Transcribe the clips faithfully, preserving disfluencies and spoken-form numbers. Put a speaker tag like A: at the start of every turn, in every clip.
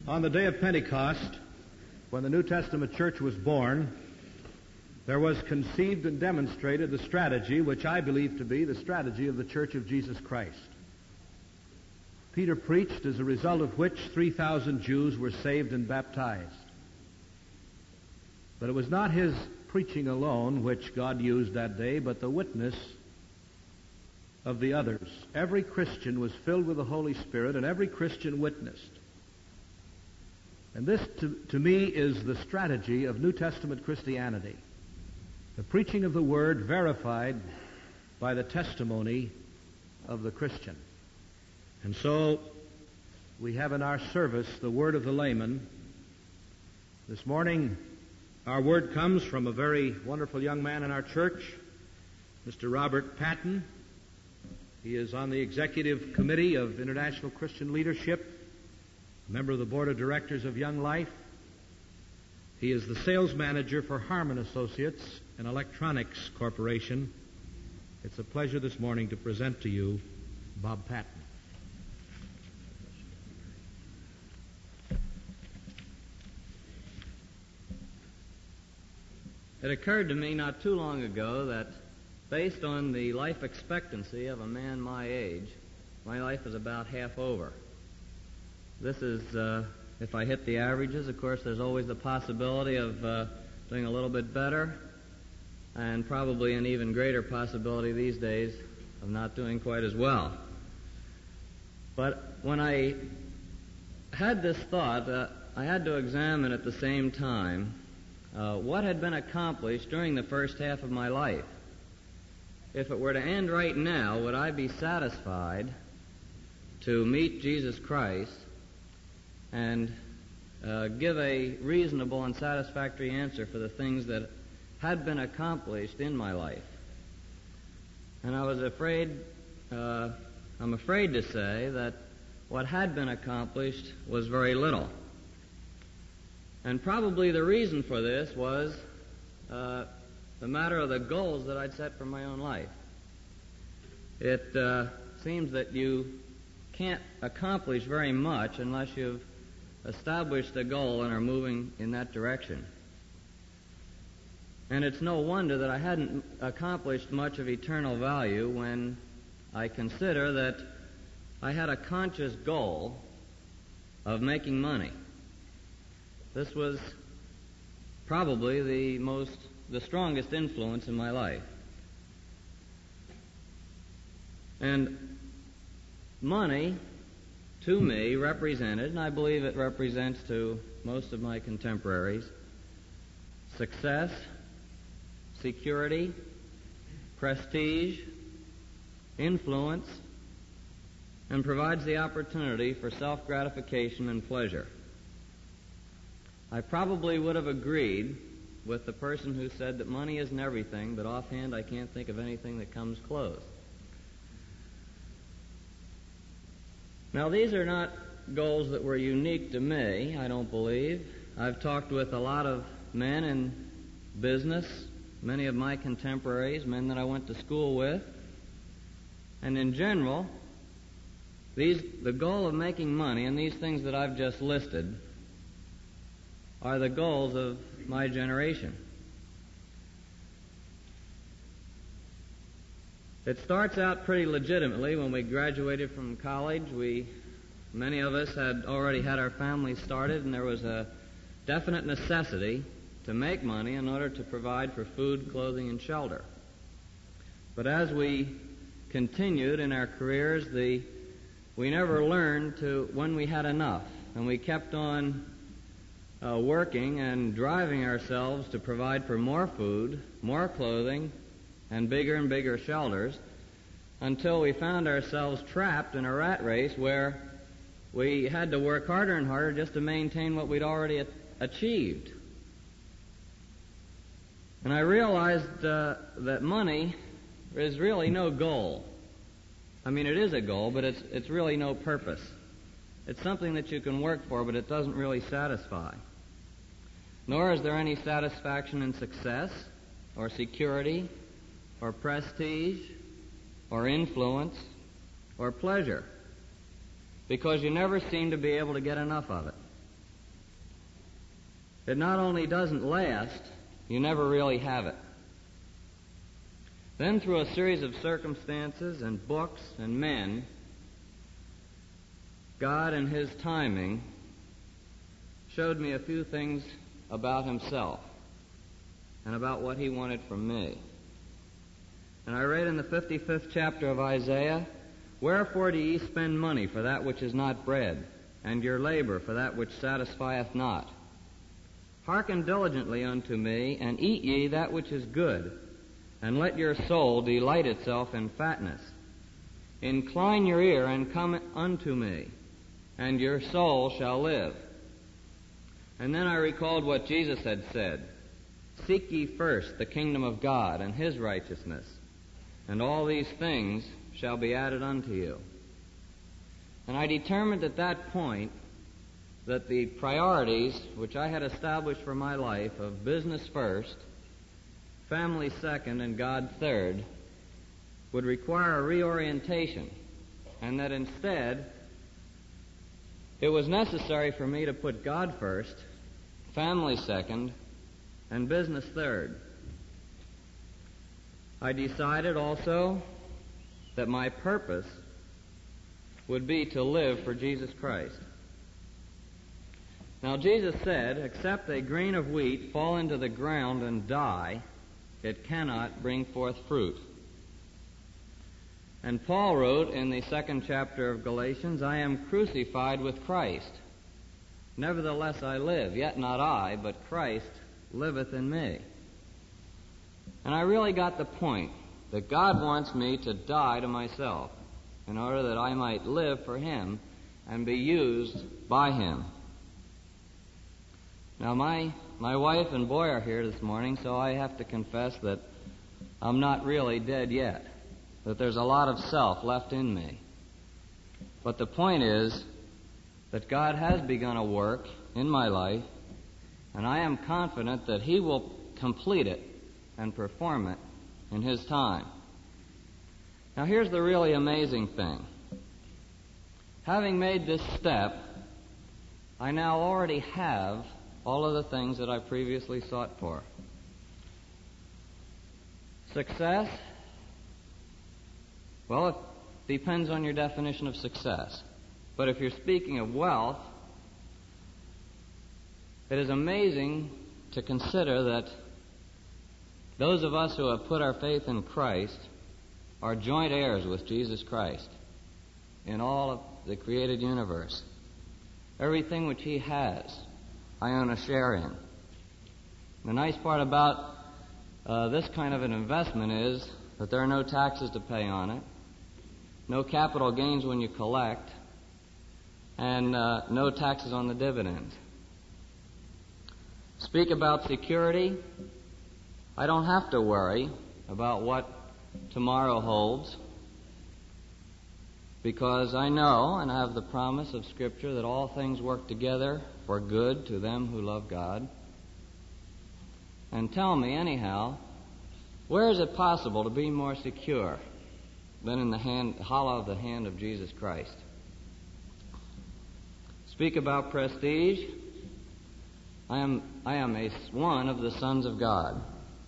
A: On the day of Pentecost, when the New Testament church was born, there was conceived and demonstrated the strategy which I believe to be the strategy of the Church of Jesus Christ. Peter preached, as a result of which three thousand Jews were saved and baptized. But it was not his preaching alone which God used that day, but the witness of the others. Every Christian was filled with the Holy Spirit, and every Christian witnessed. And this, to, to me, is the strategy of New Testament Christianity. The preaching of the Word verified by the testimony of the Christian. And so, we have in our service the word of the layman. This morning, our word comes from a very wonderful young man in our church, Mister Robert Patton. He is on the Executive Committee of International Christian Leadership, a member of the Board of Directors of Young Life. He is the sales manager for Harmon Associates, an electronics corporation. It's a pleasure this morning to present to you Bob Patton.
B: It occurred to me not too long ago that based on the life expectancy of a man my age, my life is about half over. This is, uh, if I hit the averages, of course, there's always the possibility of uh, doing a little bit better, and probably an even greater possibility these days of not doing quite as well. But when I had this thought, uh, I had to examine at the same time uh, what had been accomplished during the first half of my life. If it were to end right now, would I be satisfied to meet Jesus Christ and uh, give a reasonable and satisfactory answer for the things that had been accomplished in my life? And I was afraid, uh, I'm afraid to say that what had been accomplished was very little. And probably the reason for this was uh, the matter of the goals that I'd set for my own life. It uh, seems that you can't accomplish very much unless you've established a goal and are moving in that direction. And it's no wonder that I hadn't accomplished much of eternal value when I consider that I had a conscious goal of making money. This was probably the most, the strongest influence in my life. And money, to me, represented, and I believe it represents to most of my contemporaries, success, security, prestige, influence, and provides the opportunity for self-gratification and pleasure. I probably would have agreed with the person who said that money isn't everything, but offhand I can't think of anything that comes close. Now, these are not goals that were unique to me, I don't believe. I've talked with a lot of men in business, many of my contemporaries, men that I went to school with, and in general, these, the goal of making money and these things that I've just listed are the goals of my generation. It starts out pretty legitimately. When we graduated from college, we, many of us had already had our families started, and there was a definite necessity to make money in order to provide for food, clothing, and shelter. But as we continued in our careers, the we never learned to when we had enough, and we kept on uh, working and driving ourselves to provide for more food, more clothing, and bigger and bigger shelters, until we found ourselves trapped in a rat race where we had to work harder and harder just to maintain what we'd already a- achieved. And I realized uh, that money is really no goal. I mean, it is a goal, but it's it's really no purpose. It's something that you can work for, but it doesn't really satisfy. Nor is there any satisfaction in success or security or prestige or influence or pleasure, because you never seem to be able to get enough of it. it not only doesn't last, you never really have it. Then through a series of circumstances and books and men, God in His timing showed me a few things about Himself and about what He wanted from me. And I read in the fifty-fifth chapter of Isaiah, "Wherefore do ye spend money for that which is not bread, and your labor for that which satisfieth not? Hearken diligently unto me, and eat ye that which is good, and let your soul delight itself in fatness. Incline your ear and come unto me, and your soul shall live." And then I recalled what Jesus had said, "Seek ye first the kingdom of God and His righteousness, and all these things shall be added unto you." And I determined at that point that the priorities which I had established for my life of business first, family second, and God third would require a reorientation, and that instead it was necessary for me to put God first, family second, and business third. I decided also that my purpose would be to live for Jesus Christ. Now, Jesus said, "Except a grain of wheat fall into the ground and die, it cannot bring forth fruit." And Paul wrote in the second chapter of Galatians, "I am crucified with Christ. Nevertheless I live, yet not I, but Christ liveth in me." And I really got the point that God wants me to die to myself in order that I might live for Him and be used by Him. Now, my, my wife and boy are here this morning, so I have to confess that I'm not really dead yet, that there's a lot of self left in me. But the point is that God has begun a work in my life, and I am confident that He will complete it and perform it in His time. Now, here's the really amazing thing. Having made this step, I now already have all of the things that I previously sought for. Success? Well, it depends on your definition of success. But if you're speaking of wealth, it is amazing to consider that those of us who have put our faith in Christ are joint heirs with Jesus Christ in all of the created universe. Everything which He has, I own a share in. The nice part about uh, this kind of an investment is that there are no taxes to pay on it, no capital gains when you collect, and uh, no taxes on the dividends. Speak about security. I don't have to worry about what tomorrow holds, because I know and I have the promise of Scripture that all things work together for good to them who love God. And tell me, anyhow, where is it possible to be more secure than in the hand, hollow of the hand of Jesus Christ? Speak about prestige. I am, I am a, one of the sons of God.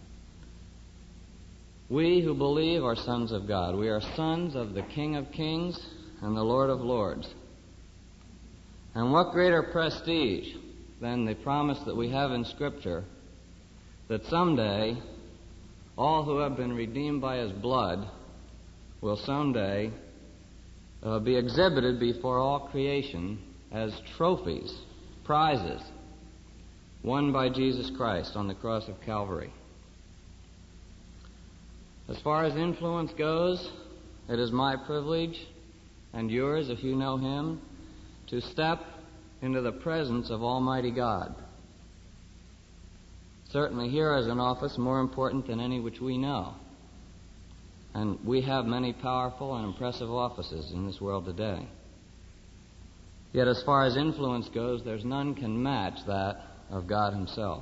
B: We who believe are sons of God. We are sons of the King of Kings and the Lord of Lords. And what greater prestige than the promise that we have in Scripture that someday all who have been redeemed by His blood will someday uh, be exhibited before all creation as trophies, prizes, won by Jesus Christ on the cross of Calvary. As far as influence goes, it is my privilege, and yours if you know Him, to step into the presence of Almighty God. Certainly here is an office more important than any which we know. And we have many powerful and impressive offices in this world today. Yet as far as influence goes, there's none can match that of God Himself.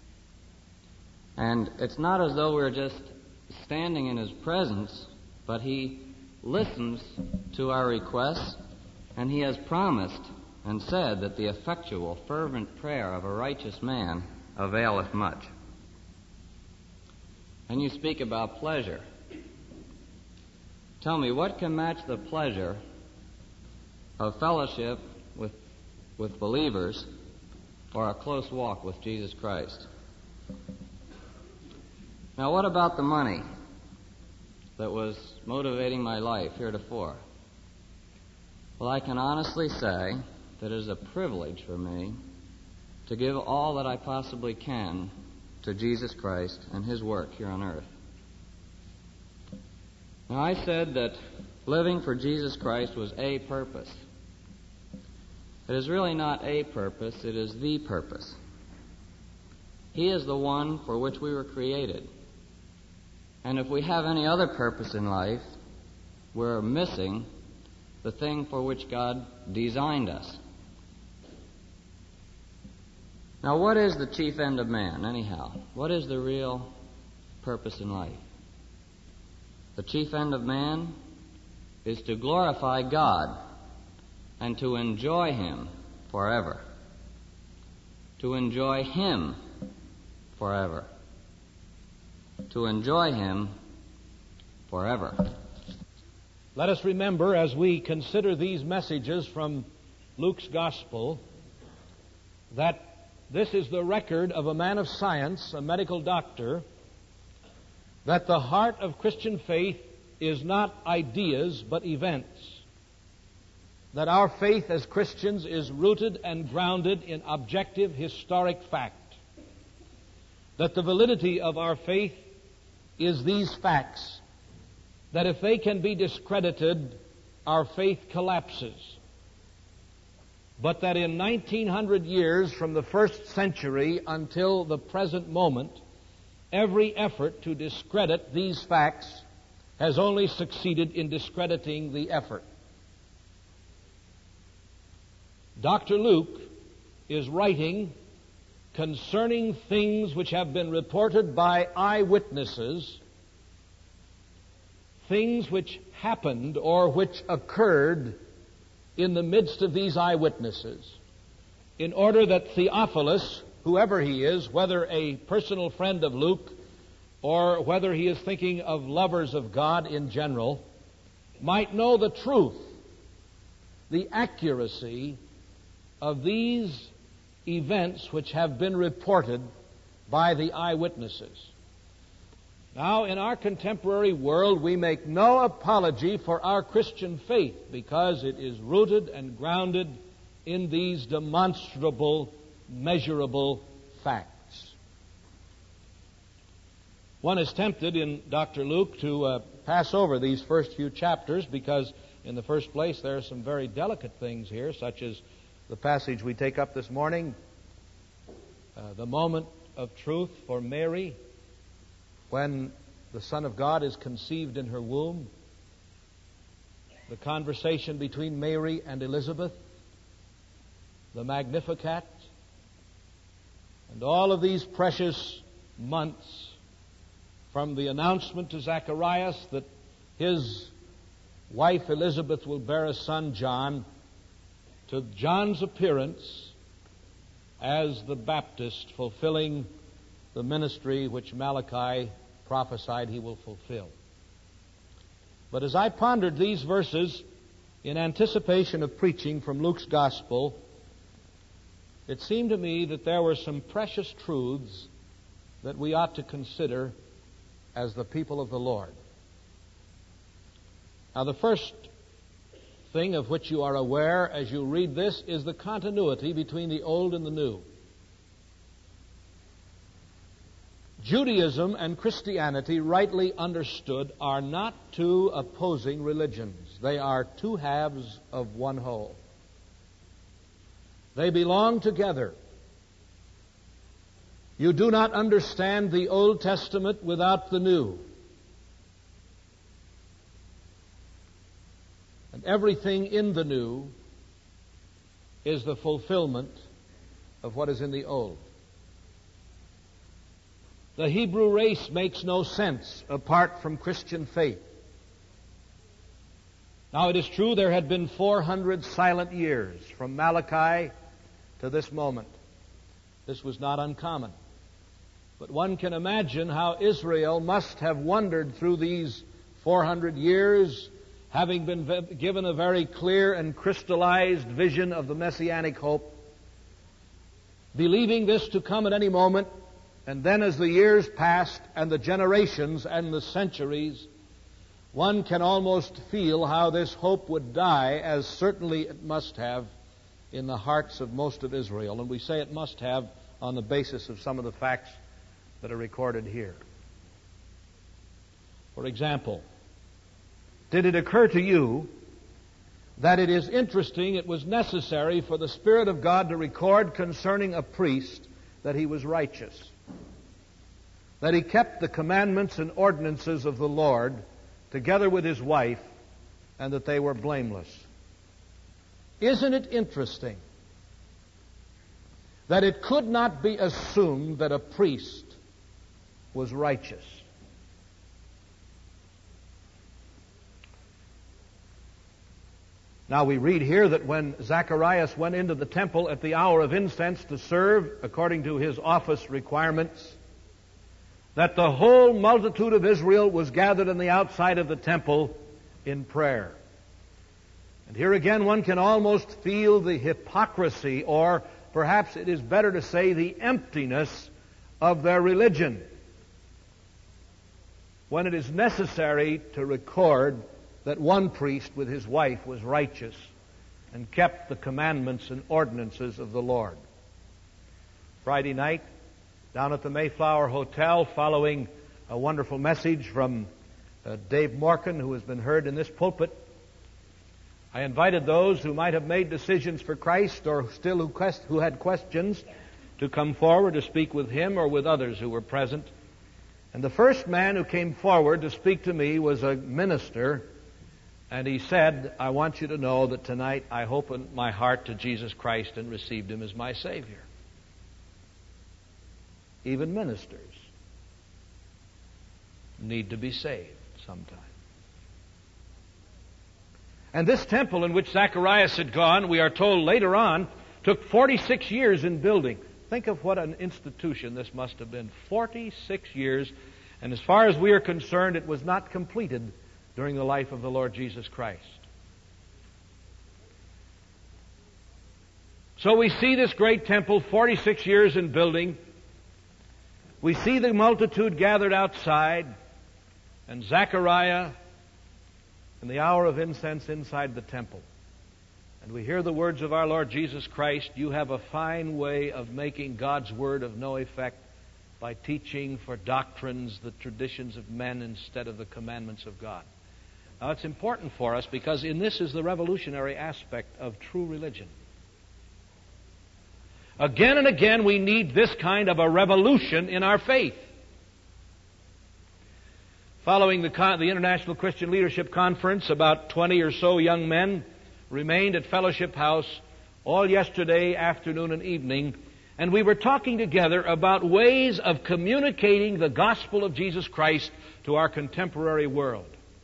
B: And it's not as though we're just standing in His presence, but He listens to our requests, and He has promised and said that the effectual, fervent prayer of a righteous man availeth much. And you speak about pleasure. Tell me, what can match the pleasure of fellowship with, with believers or a close walk with Jesus Christ? Now, what about the money that was motivating my life heretofore? Well, I can honestly say that it is a privilege for me to give all that I possibly can to Jesus Christ and His work here on earth. Now, I said that living for Jesus Christ was a purpose. It is really not a purpose, it is the purpose. He is the one for which we were created. And if we have any other purpose in life, we're missing the thing for which God designed us. Now, what is the chief end of man, anyhow? What is the real purpose in life? The chief end of man is to glorify God and to enjoy Him forever. To enjoy Him forever. To enjoy Him forever.
A: Let us remember, as we consider these messages from Luke's Gospel, that this is the record of a man of science, a medical doctor, that the heart of Christian faith is not ideas but events. That our faith as Christians is rooted and grounded in objective historic fact. That the validity of our faith is these facts. That if they can be discredited, our faith collapses. But that in nineteen hundred years from the first century until the present moment, every effort to discredit these facts has only succeeded in discrediting the effort. Doctor Luke is writing concerning things which have been reported by eyewitnesses, things which happened or which occurred in the midst of these eyewitnesses, in order that Theophilus, whoever he is, whether a personal friend of Luke or whether he is thinking of lovers of God in general, might know the truth, the accuracy of these events which have been reported by the eyewitnesses. Now, in our contemporary world, we make no apology for our Christian faith because it is rooted and grounded in these demonstrable, measurable facts. One is tempted in Doctor Luke to uh, pass over these first few chapters because, in the first place, there are some very delicate things here, such as the passage we take up this morning, uh, the moment of truth for Mary, when the Son of God is conceived in her womb, the conversation between Mary and Elizabeth, the Magnificat, and all of these precious months from the announcement to Zacharias that his wife Elizabeth will bear a son, John, to John's appearance as the Baptist fulfilling the ministry which Malachi prophesied he will fulfill. But as I pondered these verses in anticipation of preaching from Luke's Gospel, it seemed to me that there were some precious truths that we ought to consider as the people of the Lord. Now, the first thing of which you are aware as you read this is the continuity between the Old and the New. Judaism and Christianity, rightly understood, are not two opposing religions. They are two halves of one whole. They belong together. You do not understand the Old Testament without the New. And everything in the New is the fulfillment of what is in the Old. The Hebrew race makes no sense apart from Christian faith. Now, it is true there had been four hundred silent years from Malachi to this moment. This was not uncommon. But one can imagine how Israel must have wondered through these four hundred years, having been given a very clear and crystallized vision of the Messianic hope, believing this to come at any moment, and then as the years passed and the generations and the centuries, one can almost feel how this hope would die, as certainly it must have in the hearts of most of Israel. And we say it must have on the basis of some of the facts that are recorded here. For example, did it occur to you that it is interesting, it was necessary for the Spirit of God to record concerning a priest that he was righteous, that he kept the commandments and ordinances of the Lord together with his wife, and that they were blameless? Isn't it interesting that it could not be assumed that a priest was righteous? Now we read here that when Zacharias went into the temple at the hour of incense to serve according to his office requirements, that the whole multitude of Israel was gathered on the outside of the temple in prayer. And here again one can almost feel the hypocrisy, or perhaps it is better to say the emptiness of their religion, when it is necessary to record that one priest with his wife was righteous and kept the commandments and ordinances of the Lord. Friday night, down at the Mayflower Hotel, following a wonderful message from uh, Dave Morgan, who has been heard in this pulpit, I invited those who might have made decisions for Christ or still who, quest- who had questions to come forward to speak with him or with others who were present. And the first man who came forward to speak to me was a minister, and he said, I want you to know that tonight I opened my heart to Jesus Christ and received him as my Savior. Even ministers need to be saved sometime. And this temple in which Zacharias had gone, we are told later on, took forty-six years in building. Think of what an institution this must have been. forty-six years. And as far as we are concerned, it was not completed during the life of the Lord Jesus Christ. So we see this great temple, forty-six years in building. We see the multitude gathered outside, and Zechariah in the hour of incense inside the temple. And we hear the words of our Lord Jesus Christ, you have a fine way of making God's word of no effect by teaching for doctrines the traditions of men instead of the commandments of God. Now it's important for us because in this is the revolutionary aspect of true religion. Again and again we need this kind of a revolution in our faith. Following the, con- the International Christian Leadership Conference, about twenty or so young men remained at Fellowship House all yesterday afternoon and evening, and we were talking together about ways of communicating the gospel of Jesus Christ to our contemporary world.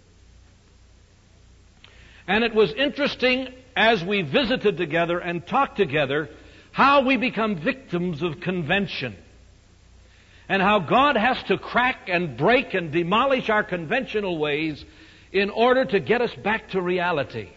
A: And it was interesting as we visited together and talked together how we become victims of convention, and how God has to crack and break and demolish our conventional ways in order to get us back to reality.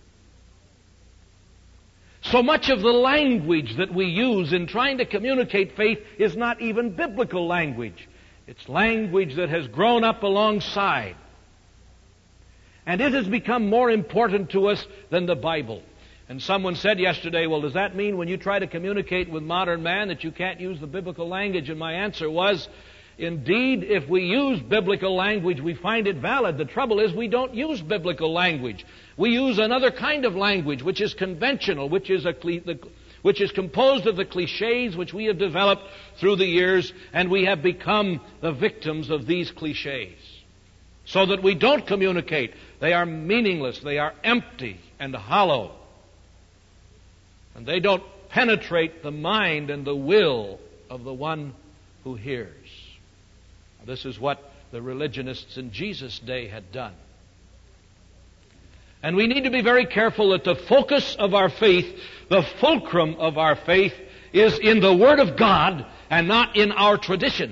A: So much of the language that we use in trying to communicate faith is not even biblical language. It's language that has grown up alongside. And it has become more important to us than the Bible. And someone said yesterday, well, does that mean when you try to communicate with modern man that you can't use the biblical language? And my answer was, indeed, if we use biblical language, we find it valid. The trouble is we don't use biblical language. We use another kind of language, which is conventional, which is a which is composed of the cliches which we have developed through the years, and we have become the victims of these cliches. So that we don't communicate. They are meaningless. They are empty and hollow. And they don't penetrate the mind and the will of the one who hears. This is what the religionists in Jesus' day had done. And we need to be very careful that the focus of our faith, the fulcrum of our faith, is in the Word of God and not in our traditions.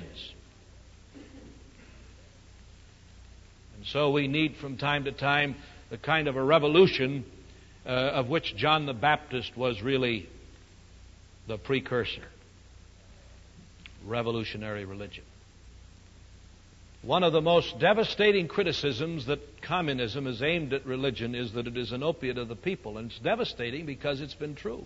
A: And so we need from time to time the kind of a revolution uh, of which John the Baptist was really the precursor. Revolutionary religion. One of the most devastating criticisms that communism has aimed at religion is that it is an opiate of the people. And it's devastating because it's been true.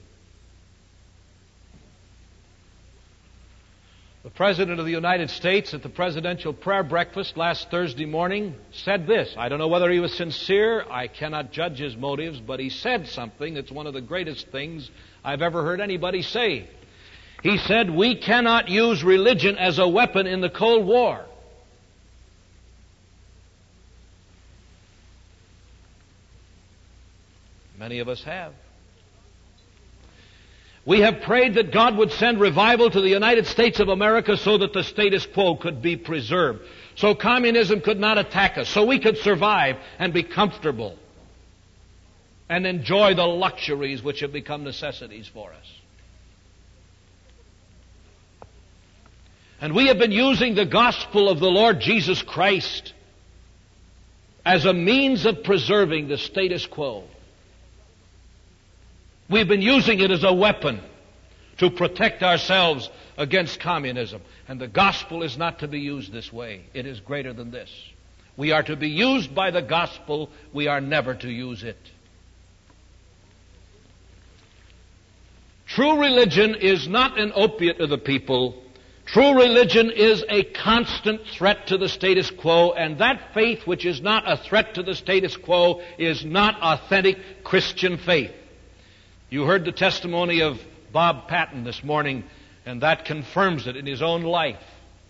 A: The President of the United States at the presidential prayer breakfast last Thursday morning said this. I don't know whether he was sincere. I cannot judge his motives, but he said something that's one of the greatest things I've ever heard anybody say. He said, we cannot use religion as a weapon in the Cold War. Many of us have. We have prayed that God would send revival to the United States of America so that the status quo could be preserved, so communism could not attack us, so we could survive and be comfortable and enjoy the luxuries which have become necessities for us. And we have been using the gospel of the Lord Jesus Christ as a means of preserving the status quo. We've been using it as a weapon to protect ourselves against communism. And the gospel is not to be used this way. It is greater than this. We are to be used by the gospel. We are never to use it. True religion is not an opiate of the people. True religion is a constant threat to the status quo, and that faith which is not a threat to the status quo is not authentic Christian faith. You heard the testimony of Bob Patton this morning, and that confirms it in his own life.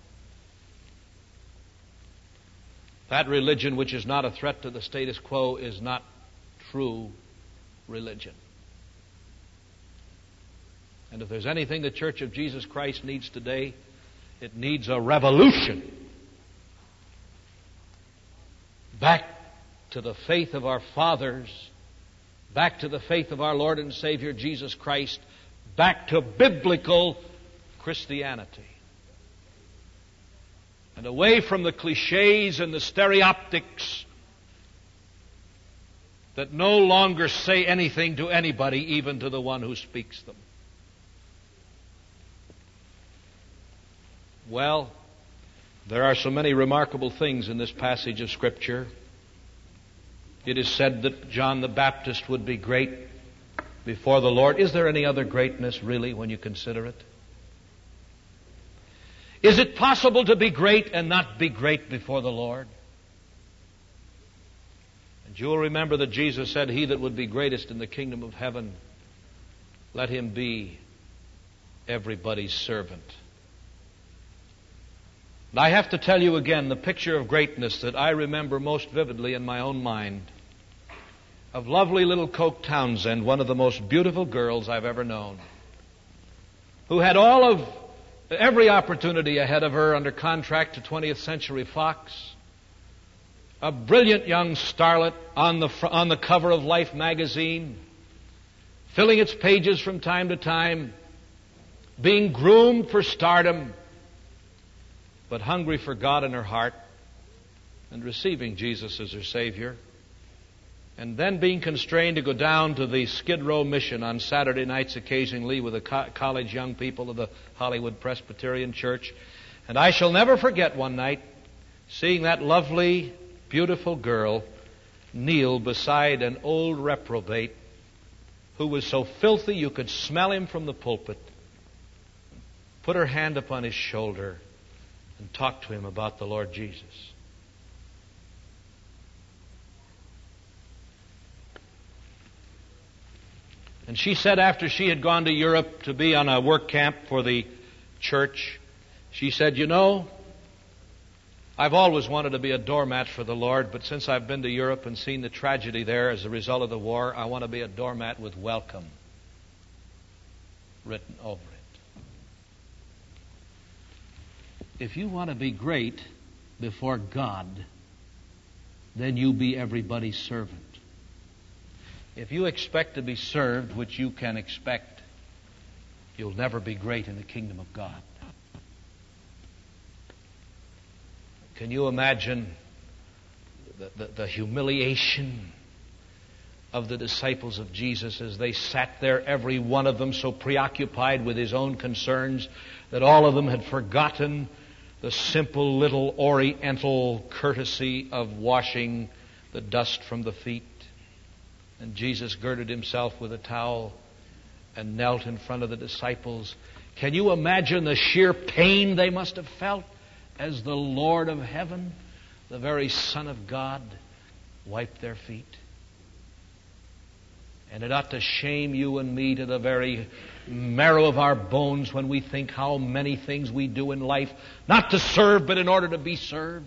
A: That religion which is not a threat to the status quo is not true religion. And if there's anything the Church of Jesus Christ needs today, it needs a revolution back to the faith of our fathers, back to the faith of our Lord and Savior Jesus Christ, back to biblical Christianity. And away from the cliches and the stereoptics that no longer say anything to anybody, even to the one who speaks them. Well, there are so many remarkable things in this passage of Scripture. It is said that John the Baptist would be great before the Lord. Is there any other greatness, really, when you consider it? Is it possible to be great and not be great before the Lord? And you will remember that Jesus said, "He that would be greatest in the kingdom of heaven, let him be everybody's servant." And I have to tell you again, the picture of greatness that I remember most vividly in my own mind, of lovely little Coke Townsend, one of the most beautiful girls I've ever known, who had all of every opportunity ahead of her under contract to twentieth Century Fox, a brilliant young starlet on the fr- on the cover of Life magazine, filling its pages from time to time, being groomed for stardom, but hungry for God in her heart and receiving Jesus as her Savior, and then being constrained to go down to the Skid Row Mission on Saturday nights occasionally with the co- college young people of the Hollywood Presbyterian Church. And I shall never forget one night seeing that lovely, beautiful girl kneel beside an old reprobate who was so filthy you could smell him from the pulpit, put her hand upon his shoulder and talk to him about the Lord Jesus. And she said after she had gone to Europe to be on a work camp for the church, she said, "You know, I've always wanted to be a doormat for the Lord, but since I've been to Europe and seen the tragedy there as a result of the war, I want to be a doormat with welcome written over it." If you want to be great before God, then you be everybody's servant. If you expect to be served, which you can expect, you'll never be great in the kingdom of God. Can you imagine the, the, the humiliation of the disciples of Jesus as they sat there, every one of them so preoccupied with his own concerns that all of them had forgotten the simple little oriental courtesy of washing the dust from the feet? And Jesus girded himself with a towel and knelt in front of the disciples. Can you imagine the sheer pain they must have felt as the Lord of heaven, the very Son of God, wiped their feet? And it ought to shame you and me to the very marrow of our bones when we think how many things we do in life, not to serve, but in order to be served.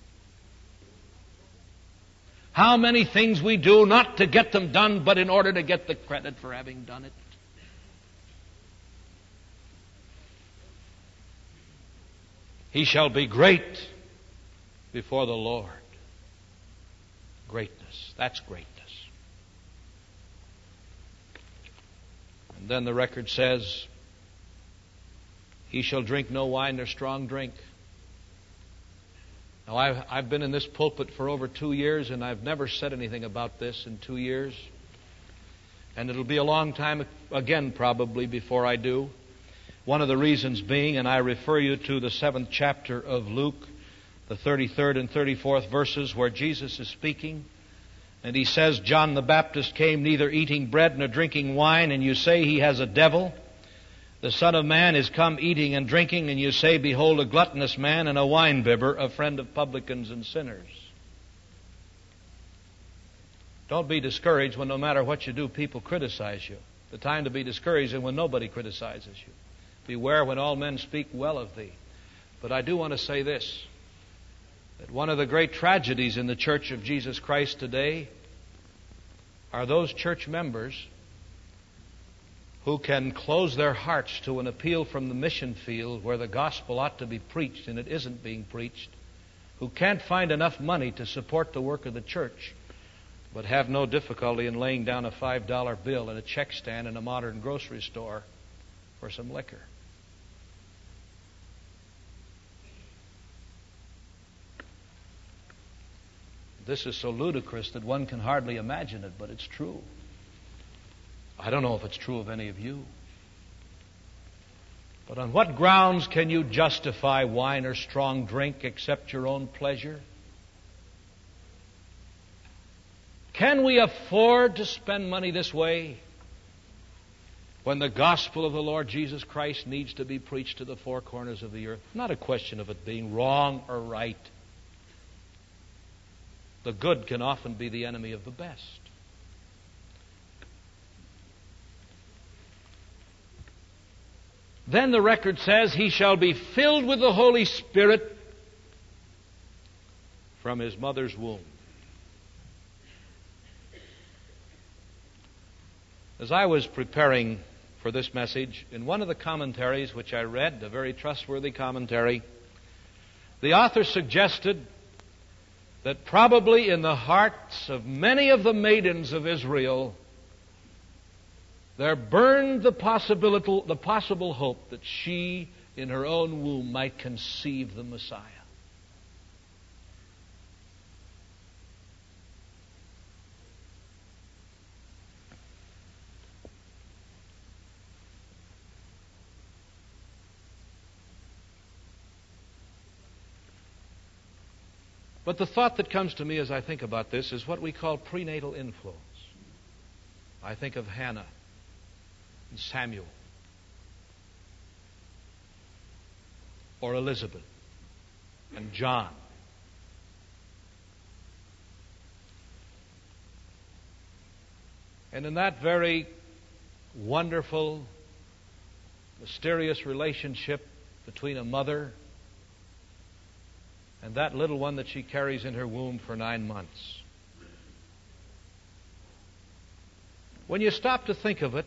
A: How many things we do not to get them done, but in order to get the credit for having done it. He shall be great before the Lord. Greatness. That's greatness. And then the record says, he shall drink no wine nor strong drink. Now, I've, I've been in this pulpit for over two years, and I've never said anything about this in two years. And it'll be a long time again, probably, before I do. One of the reasons being, and I refer you to the seventh chapter of Luke, the thirty-third and thirty-fourth verses, where Jesus is speaking. And he says, John the Baptist came neither eating bread nor drinking wine, and you say he has a devil. The Son of Man is come eating and drinking, and you say, behold, a gluttonous man and a winebibber, a friend of publicans and sinners. Don't be discouraged when no matter what you do, people criticize you. The time to be discouraged is when nobody criticizes you. Beware when all men speak well of thee. But I do want to say this, that one of the great tragedies in the Church of Jesus Christ today are those church members who can close their hearts to an appeal from the mission field where the gospel ought to be preached and it isn't being preached, who can't find enough money to support the work of the church, but have no difficulty in laying down a five dollar bill in a check stand in a modern grocery store for some liquor. This is so ludicrous that one can hardly imagine it, but it's true. I don't know if it's true of any of you. But on what grounds can you justify wine or strong drink except your own pleasure? Can we afford to spend money this way when the gospel of the Lord Jesus Christ needs to be preached to the four corners of the earth? Not a question of it being wrong or right. The good can often be the enemy of the best. Then the record says, he shall be filled with the Holy Spirit from his mother's womb. As I was preparing for this message, in one of the commentaries which I read, a very trustworthy commentary, the author suggested that probably in the hearts of many of the maidens of Israel there burned the possibility, the possible hope that she, in her own womb, might conceive the Messiah. But the thought that comes to me as I think about this is what we call prenatal influence. I think of Hannah and Samuel, or Elizabeth and John. And in that very wonderful, mysterious relationship between a mother and that little one that she carries in her womb for nine months. When you stop to think of it,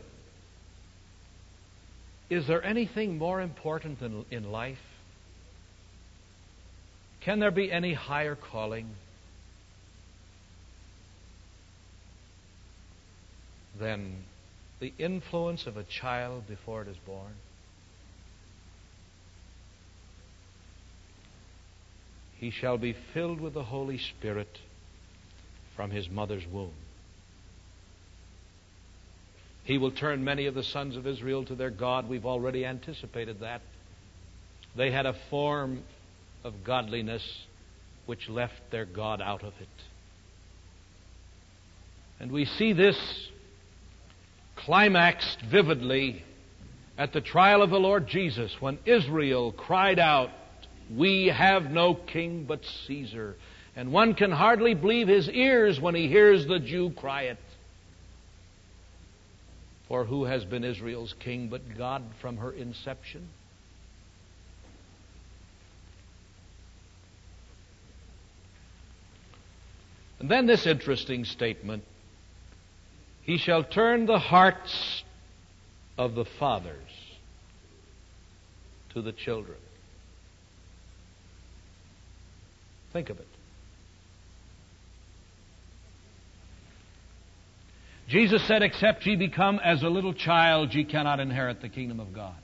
A: is there anything more important than in life? Can there be any higher calling? than the influence of a child before it is born? He shall be filled with the Holy Spirit from his mother's womb. He will turn many of the sons of Israel to their God. We've already anticipated that. They had a form of godliness which left their God out of it. And we see this climaxed vividly at the trial of the Lord Jesus, when Israel cried out, "We have no king but Caesar." And one can hardly believe his ears when he hears the Jew cry it. For who has been Israel's king but God from her inception? And then this interesting statement, "He shall turn the hearts of the fathers to the children." Think of it. Jesus said, "Except ye become as a little child, ye cannot inherit the kingdom of God."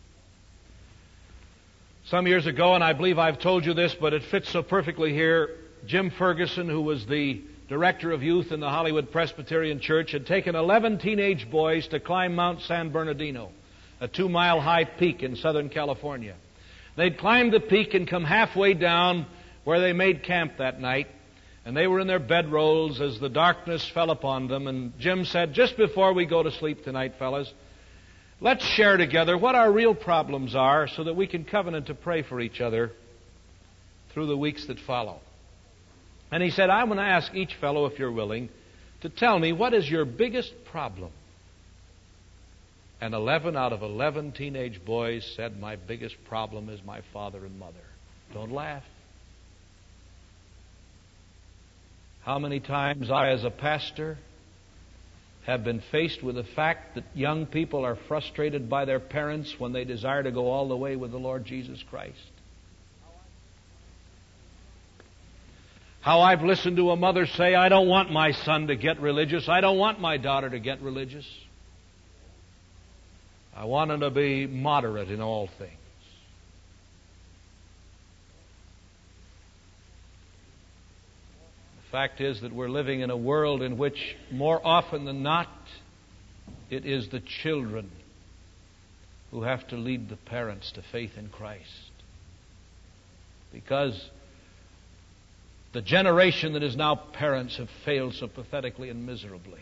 A: Some years ago, and I believe I've told you this, but it fits so perfectly here, Jim Ferguson, who was the director of youth in the Hollywood Presbyterian Church, had taken eleven teenage boys to climb Mount San Bernardino, a two-mile high peak in Southern California. They'd climbed the peak and come halfway down where they made camp that night, and they were in their bedrolls as the darkness fell upon them. And Jim said, "Just before we go to sleep tonight, fellas, let's share together what our real problems are so that we can covenant to pray for each other through the weeks that follow." And he said, "I'm going to ask each fellow, if you're willing, to tell me what is your biggest problem." And eleven out of eleven teenage boys said, "My biggest problem is my father and mother." Don't laugh. How many times I, as a pastor, have been faced with the fact that young people are frustrated by their parents when they desire to go all the way with the Lord Jesus Christ. How I've listened to a mother say, "I don't want my son to get religious. I don't want my daughter to get religious. I want them to be moderate in all things." The fact is that we're living in a world in which, more often than not, it is the children who have to lead the parents to faith in Christ. Because the generation that is now parents have failed so pathetically and miserably.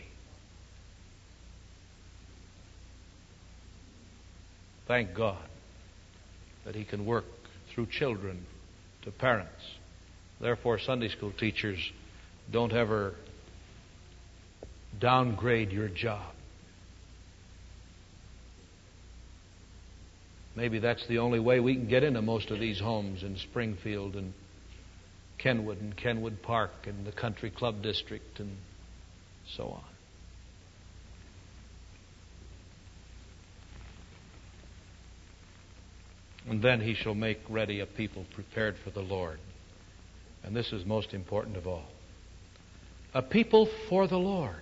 A: Thank God that He can work through children to parents. Therefore, Sunday school teachers, don't ever downgrade your job. Maybe that's the only way we can get into most of these homes in Springfield and Kenwood and Kenwood Park and the Country Club District and so on. And then He shall make ready a people prepared for the Lord. And this is most important of all. A people for the Lord.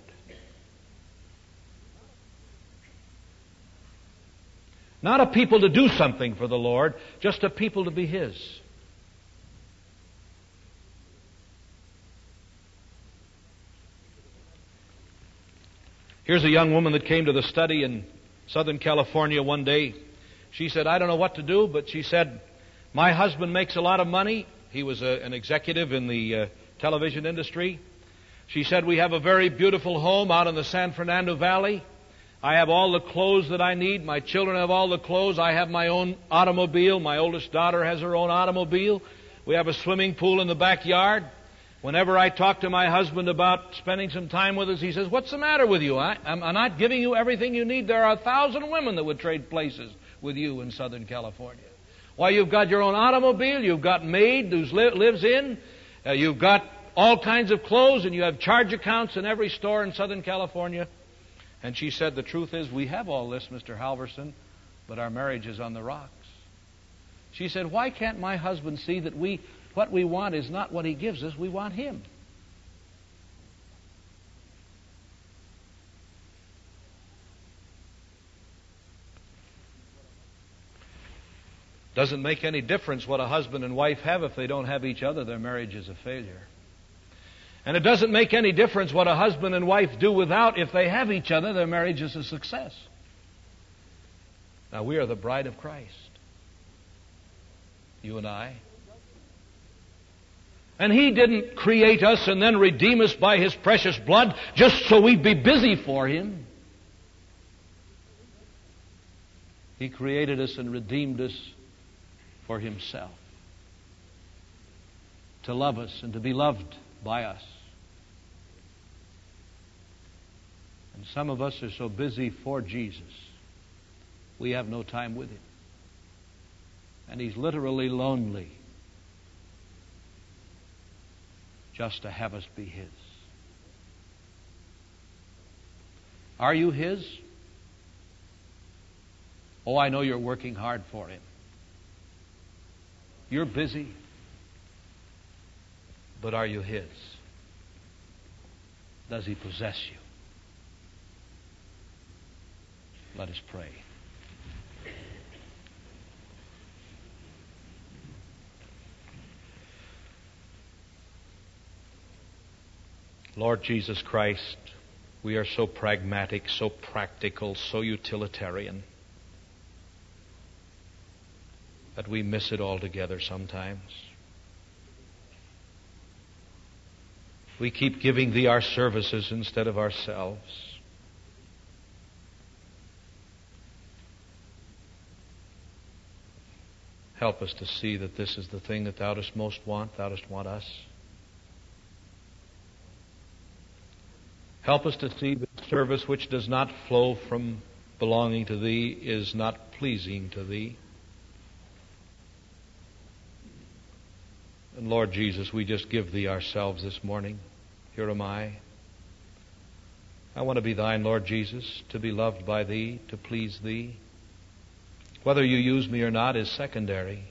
A: Not a people to do something for the Lord, just a people to be His. Here's a young woman that came to the study in Southern California one day. She said, "I don't know what to do," but she said, "My husband makes a lot of money." He was a, an executive in the uh, television industry. She said, "We have a very beautiful home out in the San Fernando Valley. I have all the clothes that I need. My children have all the clothes. I have my own automobile. My oldest daughter has her own automobile. We have a swimming pool in the backyard. Whenever I talk to my husband about spending some time with us, he says, 'What's the matter with you? I, I'm, I'm not giving you everything you need. There are a thousand women that would trade places with you in Southern California. Why, you've got your own automobile. You've got maid who li- lives in. Uh, you've got all kinds of clothes, and you have charge accounts in every store in Southern California.'" And she said, "The truth is, we have all this, Mister Halverson, but our marriage is on the rocks." She said, "Why can't my husband see that we, what we want is not what he gives us, we want him?" Doesn't make any difference what a husband and wife have. If they don't have each other, their marriage is a failure. And it doesn't make any difference what a husband and wife do without. If they have each other, their marriage is a success. Now, we are the bride of Christ. You and I. And He didn't create us and then redeem us by His precious blood just so we'd be busy for Him. He created us and redeemed us for Himself. To love us and to be loved by us. And some of us are so busy for Jesus, we have no time with Him. And He's literally lonely just to have us be His. Are you His? Oh, I know you're working hard for Him. You're busy. But are you His? Does He possess you? Let us pray. Lord Jesus Christ, we are so pragmatic, so practical, so utilitarian that we miss it altogether sometimes. We keep giving Thee our services instead of ourselves. Help us to see that this is the thing that Thou dost most want. Thou dost want us. Help us to see that service which does not flow from belonging to Thee is not pleasing to Thee. And Lord Jesus, we just give Thee ourselves this morning. Here am I. I want to be Thine, Lord Jesus, to be loved by Thee, to please Thee. Whether You use me or not is secondary.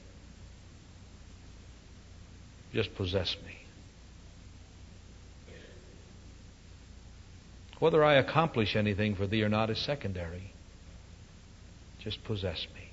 A: Just possess me. Whether I accomplish anything for Thee or not is secondary. Just possess me.